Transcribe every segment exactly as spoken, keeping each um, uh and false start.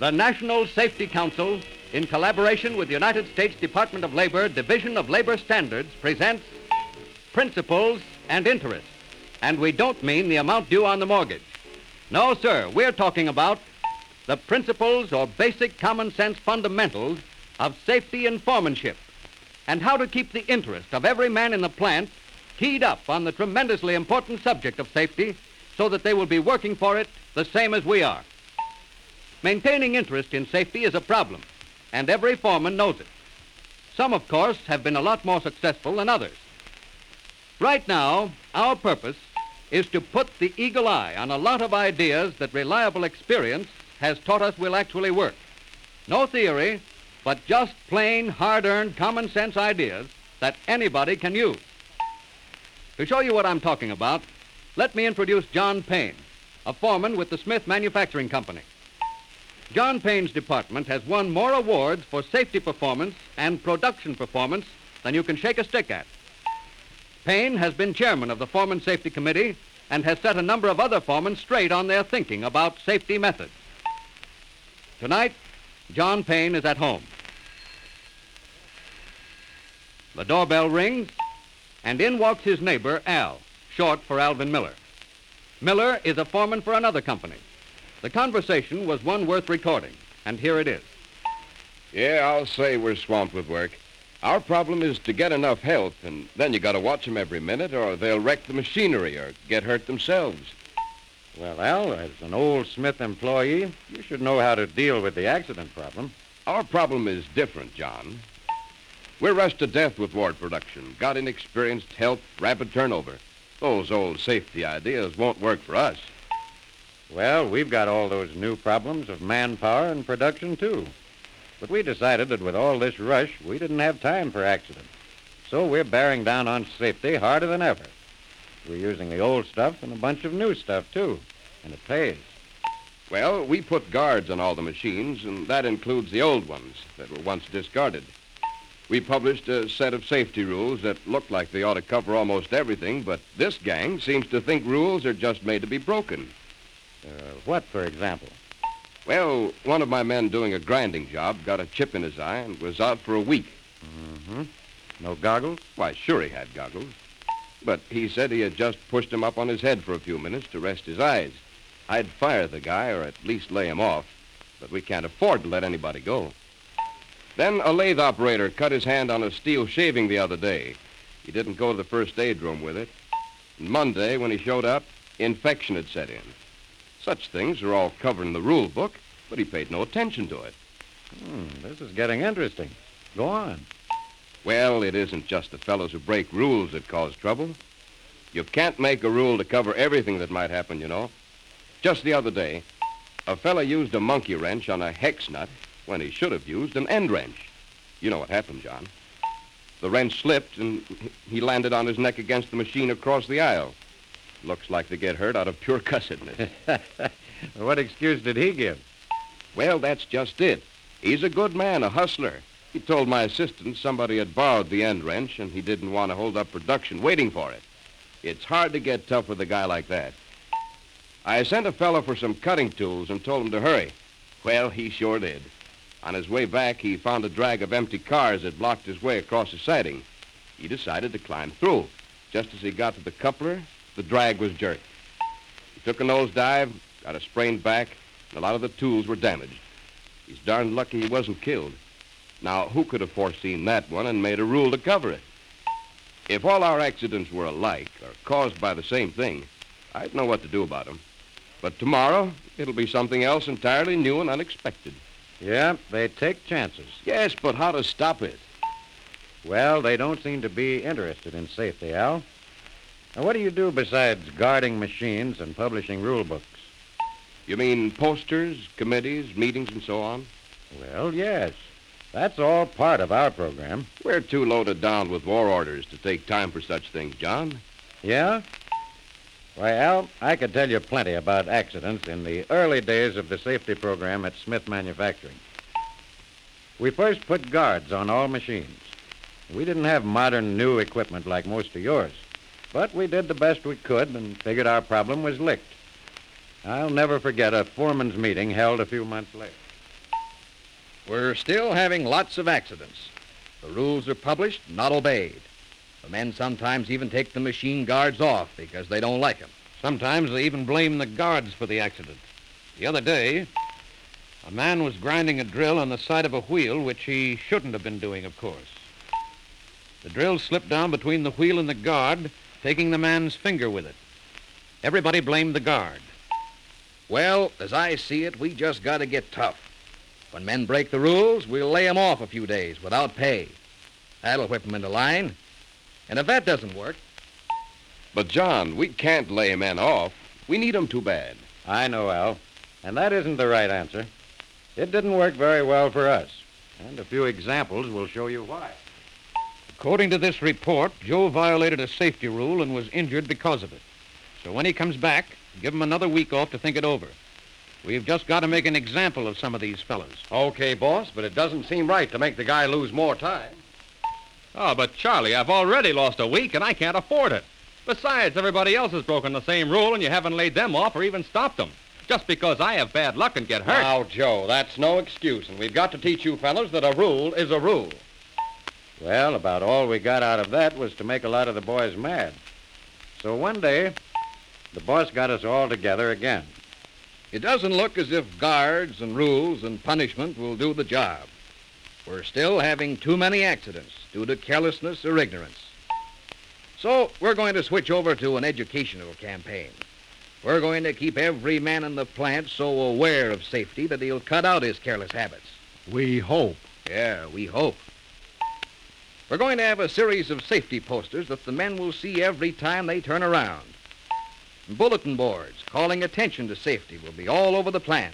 The National Safety Council, in collaboration with the United States Department of Labor, Division of Labor Standards, presents Principles and Interest. And we don't mean the amount due on the mortgage. No, sir, we're talking about the principles or basic common sense fundamentals of safety and foremanship, and how to keep the interest of every man in the plant keyed up on the tremendously important subject of safety so that they will be working for it the same as we are. Maintaining interest in safety is a problem, and every foreman knows it. Some, of course, have been a lot more successful than others. Right now, our purpose is to put the eagle eye on a lot of ideas that reliable experience has taught us will actually work. No theory, but just plain, hard-earned, common-sense ideas that anybody can use. To show you what I'm talking about, let me introduce John Payne, a foreman with the Smith Manufacturing Company. John Payne's department has won more awards for safety performance and production performance than you can shake a stick at. Payne has been chairman of the Foreman Safety Committee and has set a number of other foremen straight on their thinking about safety methods. Tonight, John Payne is at home. The doorbell rings, and in walks his neighbor, Al, short for Alvin Miller. Miller is a foreman for another company. The conversation was one worth recording, and here it is. Yeah, I'll say we're swamped with work. Our problem is to get enough help, and then you got to watch them every minute, or they'll wreck the machinery or get hurt themselves. Well, Al, as an old Smith employee, you should know how to deal with the accident problem. Our problem is different, John. We're rushed to death with ward production, got inexperienced help, rapid turnover. Those old safety ideas won't work for us. Well, we've got all those new problems of manpower and production, too. But we decided that with all this rush, we didn't have time for accidents. So we're bearing down on safety harder than ever. We're using the old stuff and a bunch of new stuff, too. And it pays. Well, we put guards on all the machines, and that includes the old ones that were once discarded. We published a set of safety rules that look like they ought to cover almost everything, but this gang seems to think rules are just made to be broken. Uh, what, for example? Well, one of my men doing a grinding job got a chip in his eye and was out for a week. Mm-hmm. No goggles? Why, sure he had goggles. But he said he had just pushed him up on his head for a few minutes to rest his eyes. I'd fire the guy, or at least lay him off, but we can't afford to let anybody go. Then a lathe operator cut his hand on a steel shaving the other day. He didn't go to the first aid room with it. And Monday, when he showed up, infection had set in. Such things are all covered in the rule book, but he paid no attention to it. Hmm, this is getting interesting. Go on. Well, it isn't just the fellows who break rules that cause trouble. You can't make a rule to cover everything that might happen, you know. Just the other day, a fella used a monkey wrench on a hex nut when he should have used an end wrench. You know what happened, John. The wrench slipped, and he landed on his neck against the machine across the aisle. Looks like they get hurt out of pure cussedness. What excuse did he give? Well, that's just it. He's a good man, a hustler. He told my assistant somebody had borrowed the end wrench, and he didn't want to hold up production waiting for it. It's hard to get tough with a guy like that. I sent a fellow for some cutting tools and told him to hurry. Well, he sure did. On his way back, he found a drag of empty cars that blocked his way across the siding. He decided to climb through. Just as he got to the coupler, the drag was jerked. He took a nosedive, got a sprained back, and a lot of the tools were damaged. He's darn lucky he wasn't killed. Now, who could have foreseen that one and made a rule to cover it? If all our accidents were alike or caused by the same thing, I'd know what to do about them. But tomorrow, it'll be something else entirely new and unexpected. Yeah, they take chances. Yes, but how to stop it? Well, they don't seem to be interested in safety, Al. Now, what do you do besides guarding machines and publishing rule books? You mean posters, committees, meetings, and so on? Well, yes. That's all part of our program. We're too loaded down with war orders to take time for such things, John. Yeah? Why, Al, I could tell you plenty about accidents in the early days of the safety program at Smith Manufacturing. We first put guards on all machines. We didn't have modern new equipment like most of yours. But we did the best we could and figured our problem was licked. I'll never forget a foreman's meeting held a few months later. We're still having lots of accidents. The rules are published, not obeyed. The men sometimes even take the machine guards off because they don't like them. Sometimes they even blame the guards for the accident. The other day, a man was grinding a drill on the side of a wheel, which he shouldn't have been doing, of course. The drill slipped down between the wheel and the guard, taking the man's finger with it. Everybody blamed the guard. Well, as I see it, we just got to get tough. When men break the rules, we'll lay 'em off a few days without pay. That'll whip 'em into line. And if that doesn't work... But, John, we can't lay men off. We need 'em too bad. I know, Al. And that isn't the right answer. It didn't work very well for us. And a few examples will show you why. According to this report, Joe violated a safety rule and was injured because of it. So when he comes back, give him another week off to think it over. We've just got to make an example of some of these fellas. Okay, boss, but it doesn't seem right to make the guy lose more time. Oh, but Charlie, I've already lost a week, and I can't afford it. Besides, everybody else has broken the same rule, and you haven't laid them off or even stopped them. Just because I have bad luck and get hurt. Now, Joe, that's no excuse, and we've got to teach you fellows that a rule is a rule. Well, about all we got out of that was to make a lot of the boys mad. So one day, the boss got us all together again. It doesn't look as if guards and rules and punishment will do the job. We're still having too many accidents due to carelessness or ignorance. So we're going to switch over to an educational campaign. We're going to keep every man in the plant so aware of safety that he'll cut out his careless habits. We hope. Yeah, we hope. We're going to have a series of safety posters that the men will see every time they turn around. Bulletin boards calling attention to safety will be all over the plant.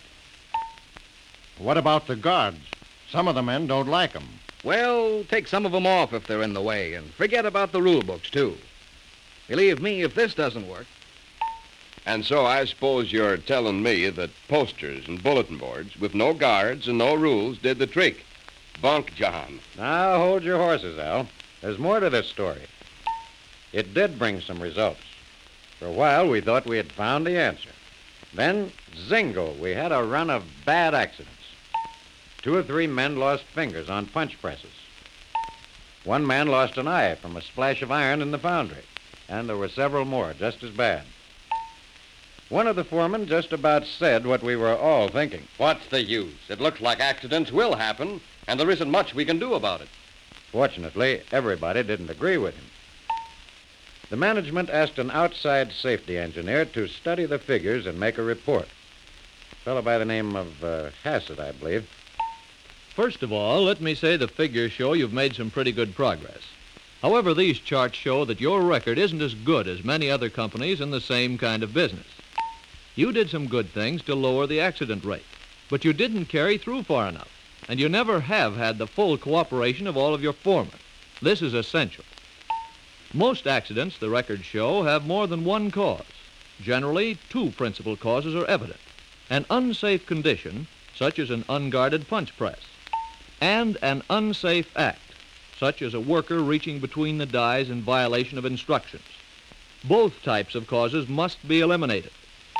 What about the guards? Some of the men don't like 'em. Well, take some of them off if they're in the way, and forget about the rule books, too. Believe me, if this doesn't work... And so I suppose you're telling me that posters and bulletin boards with no guards and no rules did the trick. Bunk, John. Now, hold your horses, Al. There's more to this story. It did bring some results. For a while, we thought we had found the answer. Then, zingo, we had a run of bad accidents. Two or three men lost fingers on punch presses. One man lost an eye from a splash of iron in the foundry, and there were several more just as bad. One of the foremen just about said what we were all thinking. What's the use? It looks like accidents will happen, and there isn't much we can do about it. Fortunately, everybody didn't agree with him. The management asked an outside safety engineer to study the figures and make a report. A fellow by the name of uh, Hassett, I believe. First of all, let me say the figures show you've made some pretty good progress. However, these charts show that your record isn't as good as many other companies in the same kind of business. You did some good things to lower the accident rate, but you didn't carry through far enough, and you never have had the full cooperation of all of your foremen. This is essential. Most accidents, the records show, have more than one cause. Generally, two principal causes are evident: an unsafe condition, such as an unguarded punch press, and an unsafe act, such as a worker reaching between the dies in violation of instructions. Both types of causes must be eliminated.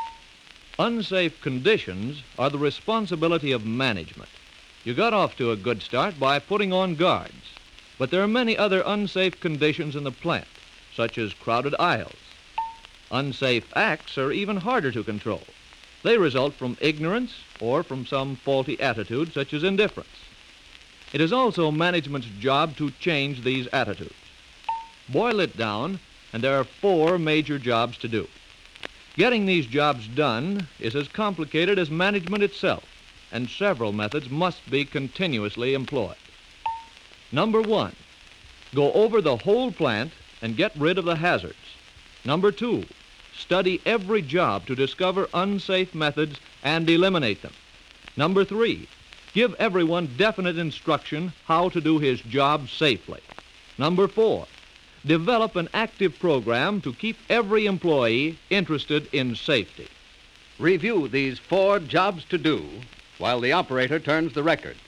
Unsafe conditions are the responsibility of management. You got off to a good start by putting on guards, but there are many other unsafe conditions in the plant, such as crowded aisles. Unsafe acts are even harder to control. They result from ignorance or from some faulty attitude, such as indifference. It is also management's job to change these attitudes. Boil it down, and there are four major jobs to do. Getting these jobs done is as complicated as management itself, and several methods must be continuously employed. Number one, go over the whole plant and get rid of the hazards. Number two, study every job to discover unsafe methods and eliminate them. Number three, give everyone definite instruction how to do his job safely. Number four, develop an active program to keep every employee interested in safety. Review these four jobs to do while the operator turns the record.